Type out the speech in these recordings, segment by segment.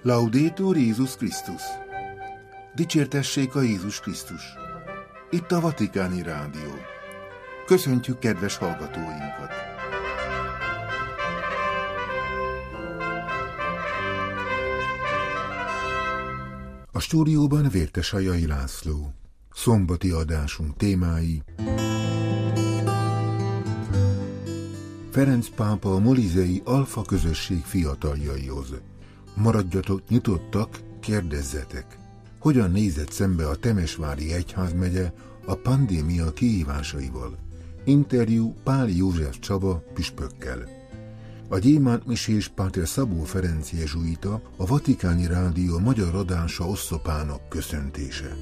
Laudetur Jézus Krisztus! Dicsértessék a Jézus Krisztus! Itt a Vatikáni Rádió. Köszöntjük kedves hallgatóinkat! A stúdióban Vértesajai László. Szombati adásunk témái: Ferenc pápa a molizei Alfa közösség fiataljaihoz. Maradjatok nyitottak, kérdezzetek. Hogyan nézett szembe a Temesvári egyházmegye a pandémia kihívásaival? Interjú Páli József Csaba püspökkel. A gyémántmisés Páter Szabó Ferenc jezsuita, a Vatikáni Rádió magyar adása oszlopának köszöntése.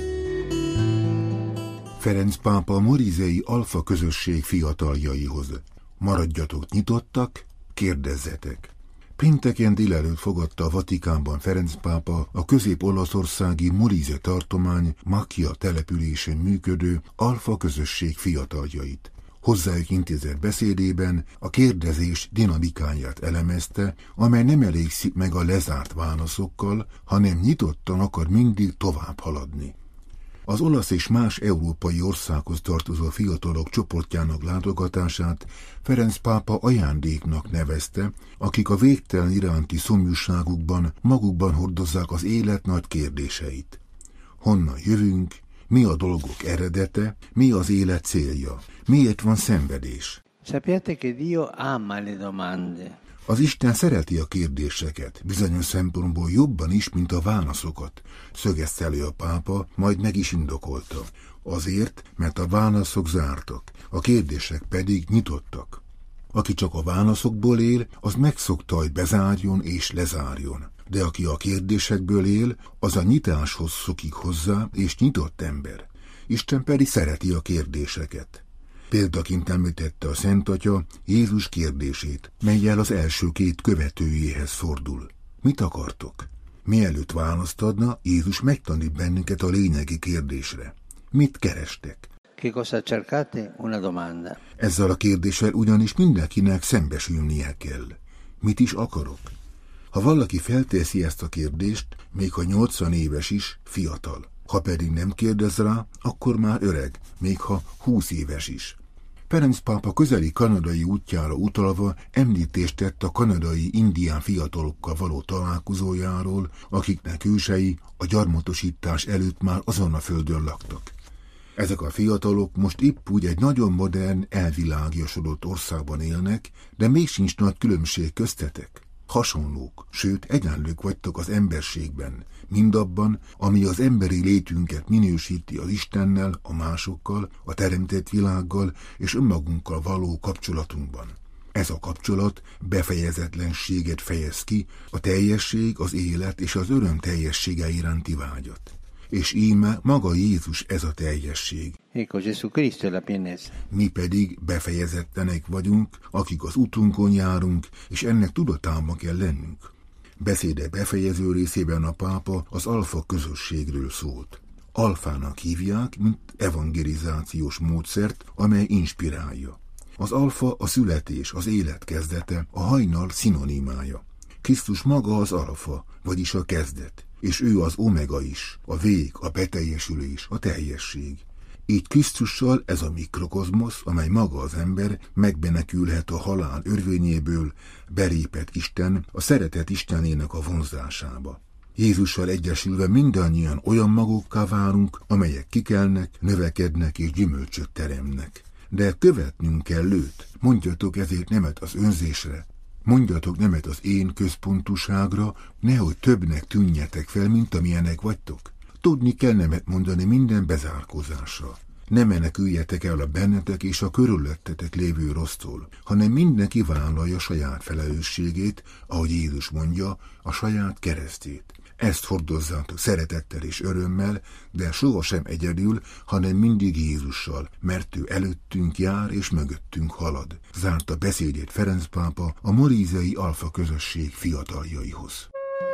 Ferenc pápa a molizei Alfa közösség fiataljaihoz. Maradjatok nyitottak, kérdezzetek. Pénteken délelőtt fogadta a Vatikánban Ferenc pápa a közép-olaszországi Molise tartomány Macchia településen működő Alfa közösség fiataljait. Hozzájuk intézett beszédében a kérdezés dinamikáját elemezte, amely nem elégszik meg a lezárt válaszokkal, hanem nyitottan akar mindig tovább haladni. Az olasz és más európai országhoz tartozó fiatalok csoportjának látogatását Ferenc pápa ajándéknak nevezte, akik a végtelen iránti szomjúságukban magukban hordozzák az élet nagy kérdéseit. Honnan jövünk, mi a dolgok eredete, mi az élet célja, miért van szenvedés? Sappiate che Dio ama le domande. Az Isten szereti a kérdéseket, bizonyos szempontból jobban is, mint a válaszokat, szögezte elő a pápa, majd meg is indokolta. Azért, mert a válaszok zártak, a kérdések pedig nyitottak. Aki csak a válaszokból él, az megszokta, hogy bezárjon és lezárjon. De aki a kérdésekből él, az a nyitáshoz szokik hozzá, és nyitott ember. Isten pedig szereti a kérdéseket. Példaként említette a Szent Atya Jézus kérdését, mellyel az első két követőjéhez fordul. Mit akartok? Mielőtt választ adna, Jézus megtanít bennünket a lényegi kérdésre. Mit kerestek? Che cosa cercate? Una domanda. Ezzel a kérdéssel ugyanis mindenkinek szembesülnie kell. Mit is akarok? Ha valaki felteszi ezt a kérdést, még ha 80 éves is, fiatal. Ha pedig nem kérdez rá, akkor már öreg, még ha 20 éves is. Ferenc pápa közeli kanadai útjára utalva említést tett a kanadai indián fiatalokkal való találkozójáról, akiknek ősei a gyarmatosítás előtt már azon a földön laktak. Ezek a fiatalok most épp úgy egy nagyon modern, elvilágiasodott országban élnek, de még sincs nagy különbség köztetek. Hasonlók, sőt egyenlők vagytok az emberségben, mindabban, ami az emberi létünket minősíti az Istennel, a másokkal, a teremtett világgal és önmagunkkal való kapcsolatunkban. Ez a kapcsolat befejezetlenséget fejez ki, a teljesség, az élet és az öröm teljessége iránti vágyat. És íme maga Jézus ez a teljesség. Ecco, Gesù Cristo è la pienezza. Mi pedig befejezetlenek vagyunk, akik az utunkon járunk, és ennek tudatában kell lennünk. Beszéde befejező részében a pápa az Alfa közösségről szólt. Alfának hívják, mint evangelizációs módszert, amely inspirálja. Az alfa a születés, az élet kezdete, a hajnal szinonimája. Krisztus maga az alfa, vagyis a kezdet, és ő az omega is, a vég, a beteljesülés, a teljesség. Így Krisztussal ez a mikrokozmosz, amely maga az ember, megmenekülhet a halál örvényéből, belépett Isten, a szeretet Istenének a vonzásába. Jézussal egyesülve mindannyian olyan magokká válunk, amelyek kikelnek, növekednek és gyümölcsöt teremnek. De követnünk kell őt, mondjatok ezért nemet az önzésre, mondjatok nemet az én központúságra, nehogy többnek tűnjetek fel, mint amilyenek vagytok. Tudni kell nemet mondani minden bezárkózásra. Ne meneküljetek el a bennetek és a körülöttetek lévő rossztól, hanem mindenki vállalja saját felelősségét, ahogy Jézus mondja, a saját keresztét. Ezt hordozzátok szeretettel és örömmel, de sohasem egyedül, hanem mindig Jézussal, mert ő előttünk jár és mögöttünk halad. Zárta beszédét Ferenc pápa a molizei Alfa közösség fiataljaihoz.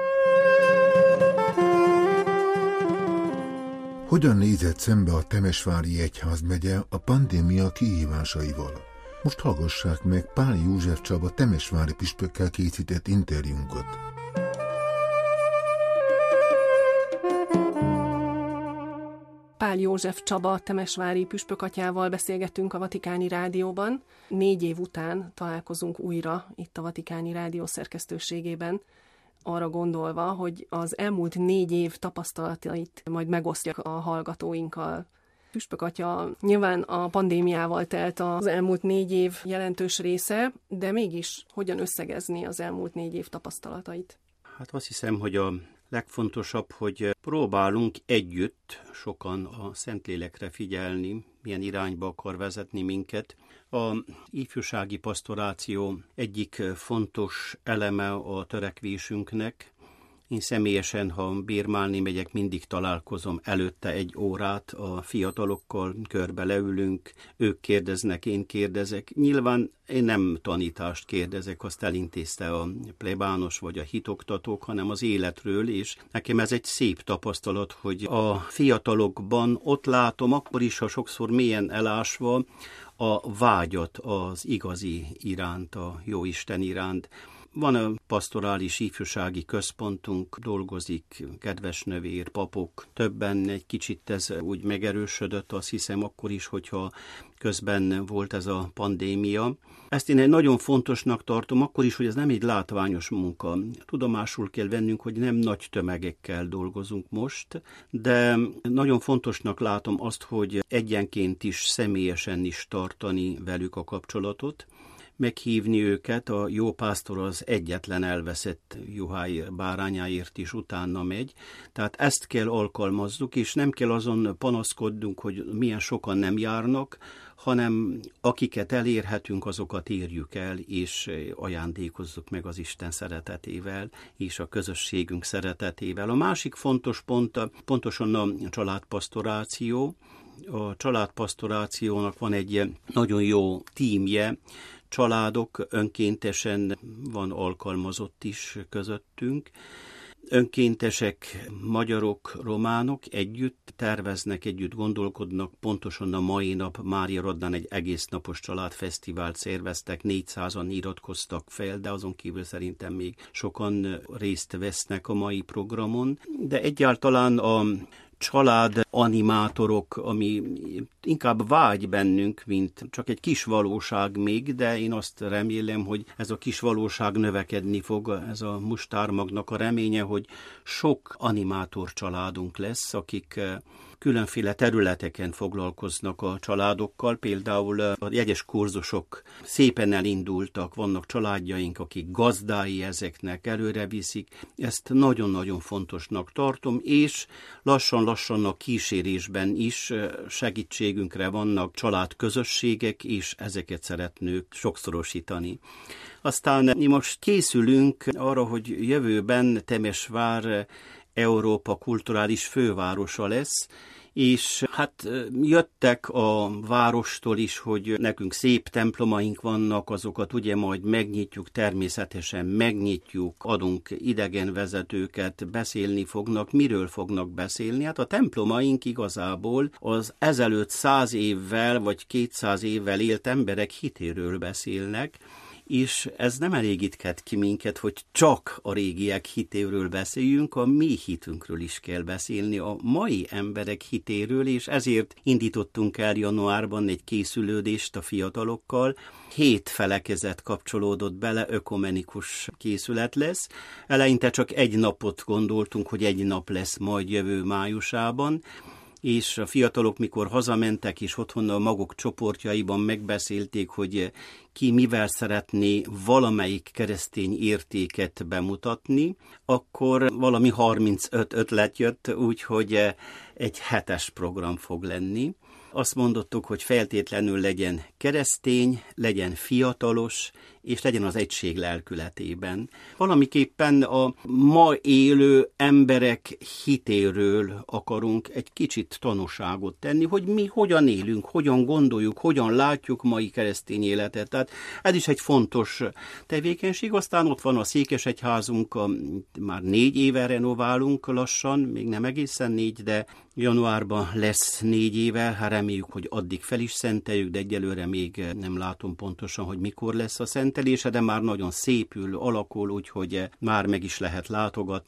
Hogyan nézett szembe a Temesvári egyházmegye a pandémia kihívásaival? Most hallgassák meg Páli József Csaba temesvári püspökkel készített interjúnkat. Pál József Csaba temesvári püspökatyával beszélgetünk a Vatikáni Rádióban. 4 év után találkozunk újra itt a Vatikáni Rádió szerkesztőségében, arra gondolva, hogy az elmúlt 4 év tapasztalatait majd megosztják a hallgatóinkkal. Püspökatya, nyilván a pandémiával telt az elmúlt 4 év jelentős része, de mégis hogyan összegezni az elmúlt 4 év tapasztalatait? Hát azt hiszem, hogy a legfontosabb, hogy próbálunk együtt sokan a Szentlélekre figyelni, milyen irányba akar vezetni minket. A ifjúsági pastoráció egyik fontos eleme a törekvésünknek. Én személyesen, ha bírmálni megyek, mindig találkozom előtte 1 órát a fiatalokkal, körbe leülünk, ők kérdeznek, én kérdezek. Nyilván én nem tanítást kérdezek, azt elintézte a plebános vagy a hitoktatók, hanem az életről, és nekem ez egy szép tapasztalat, hogy a fiatalokban ott látom, akkor is, ha sokszor mélyen elásva, a vágyat az igazi iránt, a Jóisten iránt. Van a pastorális ifjúsági központunk, dolgozik kedves nővér, papok, többen egy kicsit ez úgy megerősödött, azt hiszem akkor is, hogyha közben volt ez a pandémia. Ezt én egy nagyon fontosnak tartom, akkor is, hogy ez nem egy látványos munka. Tudomásul kell vennünk, hogy nem nagy tömegekkel dolgozunk most, de nagyon fontosnak látom azt, hogy egyenként is, személyesen is tartani velük a kapcsolatot, meghívni őket, a jó pásztor az egyetlen elveszett juhály bárányáért is utána megy. Tehát ezt kell alkalmazzuk, és nem kell azon panaszkodnunk, hogy milyen sokan nem járnak, hanem akiket elérhetünk, azokat érjük el, és ajándékozzuk meg az Isten szeretetével, és a közösségünk szeretetével. A másik fontos pont pontosan a családpastoráció. A családpastorációnak van egy nagyon jó tímje, családok, önkéntesen van alkalmazott is közöttünk. Önkéntesek, magyarok, románok együtt terveznek, együtt gondolkodnak. Pontosan a mai nap Mária Rodnán egy egész napos családfesztivált szerveztek, 400-an iratkoztak fel, de azon kívül szerintem még sokan részt vesznek a mai programon. De egyáltalán a család animátorok, ami inkább vágy bennünk, mint csak egy kis valóság még, de én azt remélem, hogy ez a kis valóság növekedni fog, ez a mustármagnak a reménye, hogy sok animátor családunk lesz, akik különféle területeken foglalkoznak a családokkal, például a jegyes kurzusok szépen elindultak, vannak családjaink, akik gazdái ezeknek, előre viszik, ezt nagyon-nagyon fontosnak tartom, és lassan a kísérésben is segítségünkre vannak családközösségek, és ezeket szeretnünk sokszorosítani. Aztán mi most készülünk arra, hogy jövőben Temesvár Európa kulturális fővárosa lesz, és hát jöttek a várostól is, hogy nekünk szép templomaink vannak, azokat ugye majd megnyitjuk, természetesen megnyitjuk, adunk idegenvezetőket, beszélni fognak, miről fognak beszélni? Hát a templomaink igazából az ezelőtt 100 évvel vagy 200 évvel élt emberek hitéről beszélnek, és ez nem elégíthet ki minket, hogy csak a régiek hitéről beszéljünk, a mi hitünkről is kell beszélni, a mai emberek hitéről, és ezért indítottunk el januárban egy készülődést a fiatalokkal. 7 felekezet kapcsolódott bele, ökumenikus készület lesz. Eleinte csak 1 napot gondoltunk, hogy 1 nap lesz majd jövő májusában, és a fiatalok, mikor hazamentek, és otthon a maguk csoportjaiban megbeszélték, hogy ki mivel szeretné valamelyik keresztény értéket bemutatni, akkor valami 35 ötlet jött, úgyhogy egy 7-es program fog lenni. Azt mondottuk, hogy feltétlenül legyen keresztény, legyen fiatalos, és legyen az egység lelkületében. Valamiképpen a ma élő emberek hitéről akarunk egy kicsit tanúságot tenni, hogy mi hogyan élünk, hogyan gondoljuk, hogyan látjuk mai keresztény életet. Tehát ez is egy fontos tevékenység. Aztán ott van a székesegyházunk, már 4 éve renoválunk lassan, még nem egészen 4, de januárban lesz 4 éve, hát reméljük, hogy addig fel is szenteljük, de egyelőre még nem látom pontosan, hogy mikor lesz a szentelése, de már nagyon szépül, alakul, úgyhogy már meg is lehet látogatni.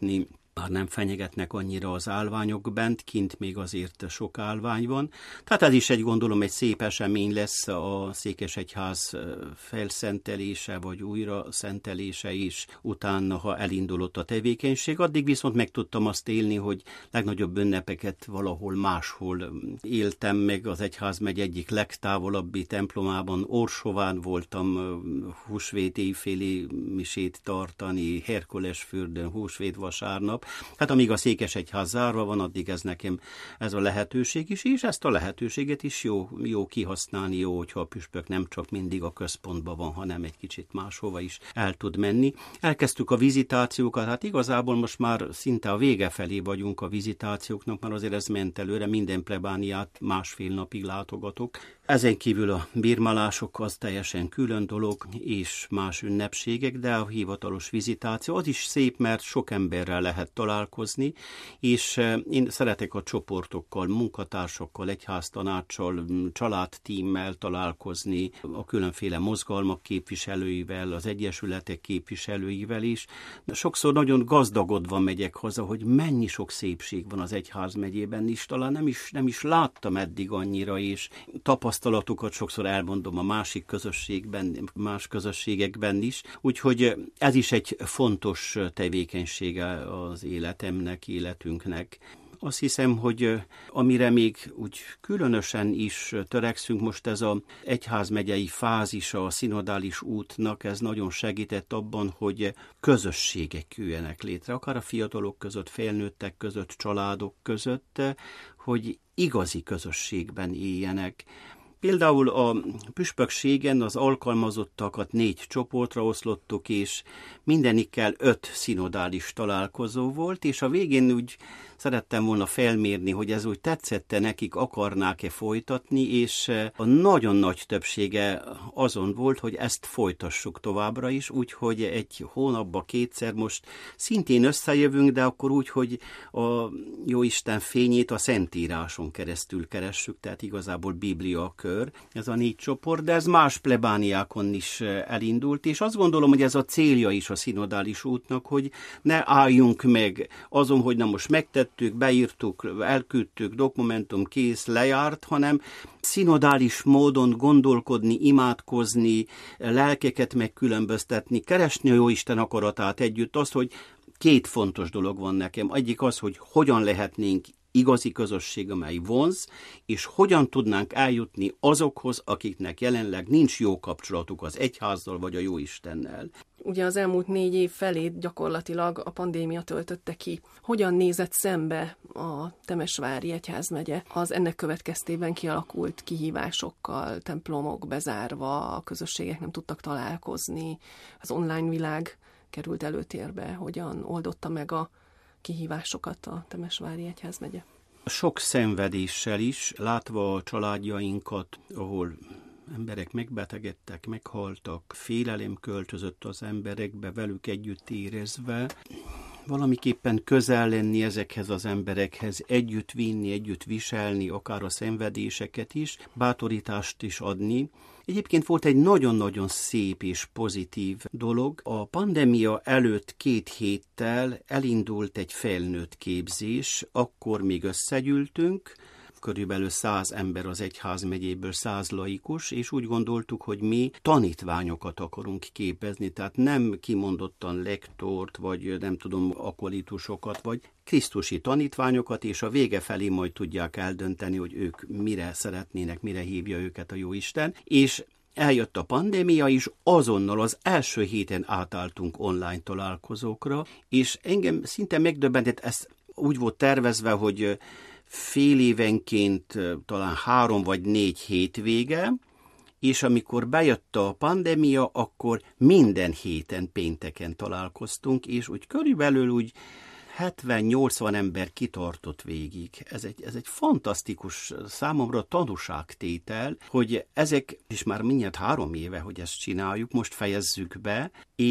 Már nem fenyegetnek annyira az állványok bent, kint még azért sok állvány van. Tehát ez is gondolom egy szép esemény lesz a Székesegyház felszentelése, vagy újra szentelése is utána, ha elindulott a tevékenység. Addig viszont meg tudtam azt élni, hogy legnagyobb ünnepeket valahol máshol éltem meg. Az egyházmegy egyik legtávolabbi templomában, Orsován voltam húsvét éjféli misét tartani, Herkulesfürdőn, húsvét vasárnap. Hát amíg a Székesegyház zárva van, addig ez nekem ez a lehetőség is, és ezt a lehetőséget is jó kihasználni, jó, hogyha a püspök nem csak mindig a központban van, hanem egy kicsit máshova is el tud menni. Elkezdtük a vizitációkat, hát igazából most már szinte a vége felé vagyunk a vizitációknak, mert azért ez ment előre, minden plebániát másfél napig látogatok. Ezen kívül a birmálások az teljesen külön dolog, és más ünnepségek, de a hivatalos vizitáció az is szép, mert sok emberrel lehet találkozni, és én szeretek a csoportokkal, munkatársakkal, egyháztanáccsal, családtímmel találkozni, a különféle mozgalmak képviselőivel, az egyesületek képviselőivel is. Sokszor nagyon gazdagodva megyek haza, hogy mennyi sok szépség van az egyházmegyében is, talán nem is láttam eddig annyira, és tapasztalatokat sokszor elmondom a másik közösségben, más közösségekben is, úgyhogy ez is egy fontos tevékenysége az életünknek. Azt hiszem, hogy amire még úgy különösen is törekszünk, most ez az egyházmegyei fázisa a szinodális útnak, ez nagyon segített abban, hogy közösségek jöjjenek létre, akár a fiatalok között, felnőttek között, családok között, hogy igazi közösségben éljenek. Például a püspökségen az alkalmazottakat 4 csoportra oszlottuk, és mindenikkel 5 szinodális találkozó volt, és a végén úgy szerettem volna felmérni, hogy ez úgy tetszette nekik, akarnák-e folytatni, és a nagyon nagy többsége azon volt, hogy ezt folytassuk továbbra is, úgyhogy egy hónapban 2-szer most szintén összejövünk, de akkor úgy, hogy a Jóisten fényét a Szentíráson keresztül keressük, tehát igazából Bibliakör, ez a 4 csoport, de ez más plebániákon is elindult, és azt gondolom, hogy ez a célja is a szinodális útnak, hogy ne álljunk meg azon, hogy na most megtettük, beírtuk, elküldtük, dokumentum kész, lejárt, hanem szinodális módon gondolkodni, imádkozni, lelkeket megkülönböztetni, keresni a Jóisten akaratát együtt, azt, hogy 2 fontos dolog van nekem. Egyik az, hogy hogyan lehetnénk igazi közösség, amely vonz, és hogyan tudnánk eljutni azokhoz, akiknek jelenleg nincs jó kapcsolatuk az egyházzal vagy a Jóistennel. Ugye az elmúlt 4 év felét gyakorlatilag a pandémia töltötte ki. Hogyan nézett szembe a Temesvári egyházmegye az ennek következtében kialakult kihívásokkal, templomok bezárva, a közösségek nem tudtak találkozni, az online világ került előtérbe, hogyan oldotta meg a kihívásokat a Temesvári egyházmegye? Sok szenvedéssel is, látva a családjainkat, ahol emberek megbetegedtek, meghaltak, félelem költözött az emberekbe, velük együtt érezve, valamiképpen közel lenni ezekhez az emberekhez, együtt vinni, együtt viselni, akár a szenvedéseket is, bátorítást is adni. Egyébként volt egy nagyon-nagyon szép és pozitív dolog. A pandémia előtt 2 héttel elindult egy felnőtt képzés, akkor még összegyűltünk, körülbelül 100 ember az egyházmegyéből, 100 laikus, és úgy gondoltuk, hogy mi tanítványokat akarunk képezni, tehát nem kimondottan lektort, vagy nem tudom, akolitusokat, vagy krisztusi tanítványokat, és a vége felé majd tudják eldönteni, hogy ők mire szeretnének, mire hívja őket a Jóisten, és eljött a pandémia is, azonnal az első héten átálltunk online találkozókra, és engem szinte megdöbbentett, ez úgy volt tervezve, hogy fél évenként talán 3 vagy 4 hétvége, és amikor bejött a pandémia, akkor minden héten pénteken találkoztunk, és úgy körülbelül úgy 70-80 ember kitartott végig. Ez egy fantasztikus, számomra tanúságtétel, hogy ezek, és már mindjárt 3 éve, hogy ezt csináljuk, most fejezzük be, és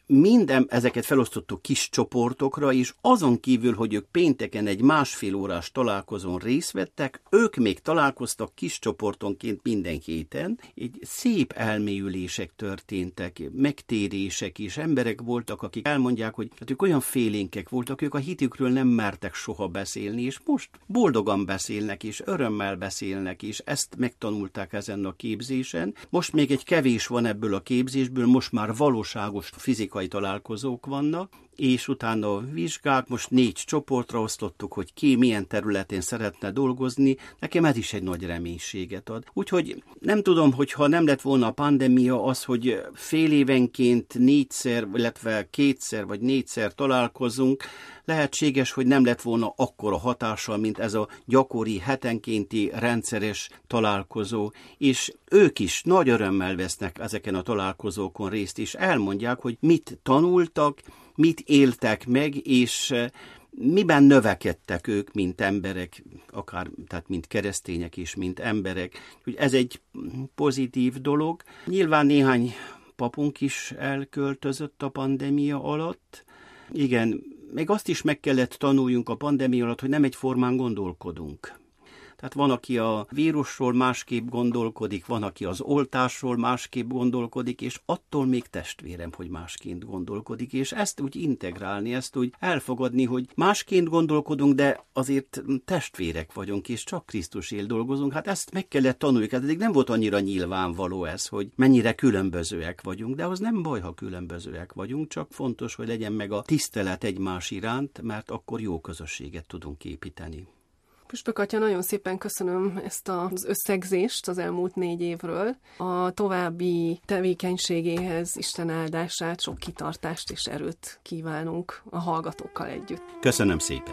ezeket felosztottuk kis csoportokra, és azon kívül, hogy ők pénteken egy 1,5 órás találkozón részt vettek, ők még találkoztak kis csoportonként minden héten. Így szép elmélyülések történtek, megtérések is. Emberek voltak, akik elmondják, hogy hát ők olyan félénkek voltak, ők a hitükről nem mertek soha beszélni, és most boldogan beszélnek, és örömmel beszélnek, és ezt megtanulták ezen a képzésen. Most még egy kevés van ebből a képzésből, most már valóságos fizikai találkozók vannak, és utána vizsgák, most 4 csoportra osztottuk, hogy ki milyen területén szeretne dolgozni, nekem ez is egy nagy reménységet ad. Úgyhogy nem tudom, hogyha nem lett volna a pandémia, az, hogy fél évenként 4-szer, illetve 2-szer vagy 4-szer találkozunk, lehetséges, hogy nem lett volna akkora hatással, mint ez a gyakori hetenkénti rendszeres találkozó, és ők is nagy örömmel vesznek ezeken a találkozókon részt, és elmondják, hogy mit tanultak, mit éltek meg, és miben növekedtek ők, mint emberek, akár tehát mint keresztények és mint emberek. Úgyhogy ez egy pozitív dolog. Nyilván néhány papunk is elköltözött a pandémia alatt. Igen, még azt is meg kellett tanuljunk a pandémia alatt, hogy nem egyformán gondolkodunk. Tehát van, aki a vírusról másképp gondolkodik, van, aki az oltásról másképp gondolkodik, és attól még testvérem, hogy másként gondolkodik, és ezt úgy integrálni, ezt úgy elfogadni, hogy másként gondolkodunk, de azért testvérek vagyunk, és csak Krisztusért dolgozunk. Hát ezt meg kellett tanulni, hát eddig nem volt annyira nyilvánvaló ez, hogy mennyire különbözőek vagyunk, de az nem baj, ha különbözőek vagyunk, csak fontos, hogy legyen meg a tisztelet egymás iránt, mert akkor jó közösséget tudunk építeni. Püspök atya, nagyon szépen köszönöm ezt az összegzést az elmúlt 4 évről. A további tevékenységéhez Isten áldását, sok kitartást és erőt kívánunk a hallgatókkal együtt. Köszönöm szépen!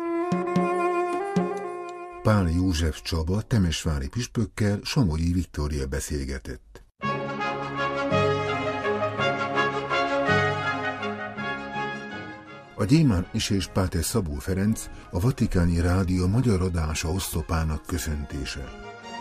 Pál József Csaba temesvári püspökkel Somogyi Viktória beszélgetett. A gyémántmisés Páter Szabó Ferenc a Vatikáni Rádió magyar adása oszlopának köszöntése.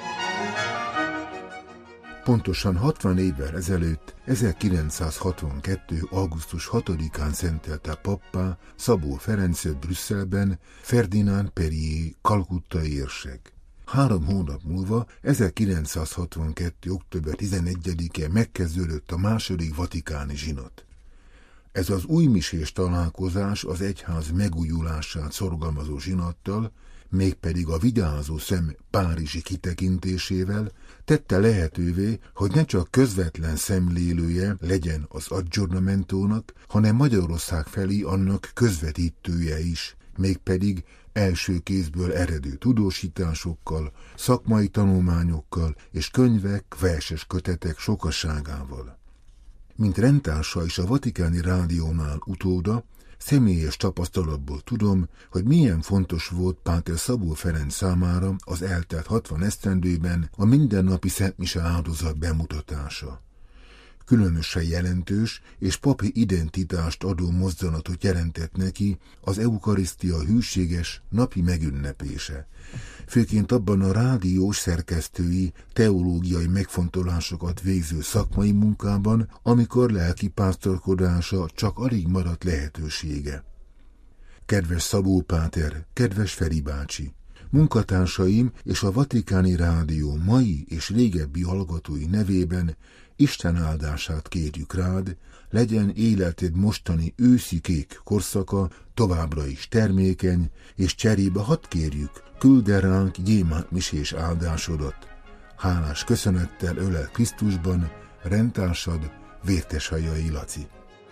Pontosan 60 évvel ezelőtt, 1962. augusztus 6-án szentelte pappá Szabó Ferencet Brüsszelben Ferdinand Perrier kalkuttai érsek. 3 hónap múlva, 1962. október 11-e megkezdődött a második vatikáni zsinat. Ez az újmisés találkozás az egyház megújulását szorgalmazó zsinattal, mégpedig a vigyázó szem párizsi kitekintésével tette lehetővé, hogy ne csak közvetlen szemlélője legyen az aggiornamentónak, hanem Magyarország felé annak közvetítője is, mégpedig első kézből eredő tudósításokkal, szakmai tanulmányokkal és könyvek, verses kötetek sokasságával. Mint rendtársa és a Vatikáni Rádiónál utóda, személyes tapasztalatból tudom, hogy milyen fontos volt Páter Szabó Ferenc számára az eltelt 60 esztendőben a mindennapi szentmise áldozat bemutatása. Különösen jelentős és papi identitást adó mozdulatot jelentett neki az eukarisztia hűséges napi megünneplése. Főként abban a rádiós szerkesztői, teológiai megfontolásokat végző szakmai munkában, amikor lelki pásztorkodása csak alig maradt lehetősége. Kedves Szabó páter, kedves Feri bácsi! Munkatársaim és a Vatikáni Rádió mai és régebbi hallgatói nevében Isten áldását kérjük rád, legyen életed mostani őszi kék korszaka továbbra is termékeny, és cserébe hadd kérjük, küld el ránk gyémántmisés áldásodat. Hálás köszönettel ölel Krisztusban, rendtársad, Vérteshajai Laci.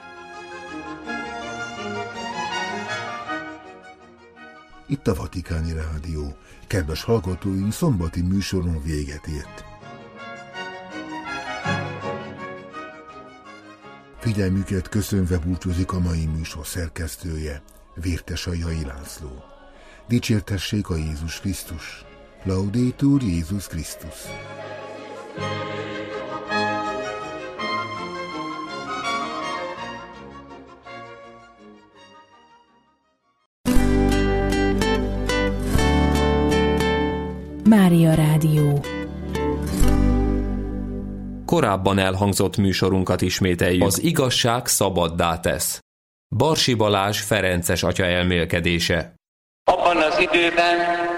Itt a Vatikáni Rádió. Kedves hallgatóink, szombati műsoron véget ért. Figyelmüket köszönve búcsúzik a mai műsor szerkesztője, Vérteshajai László. Dicsértessék a Jézus Krisztus! Laudetur Jézus Krisztus! Mária Rádió. Korábban elhangzott műsorunkat ismételjük. Az igazság szabaddá tesz. Barsi Balázs ferences atya elmélkedése. Abban az időben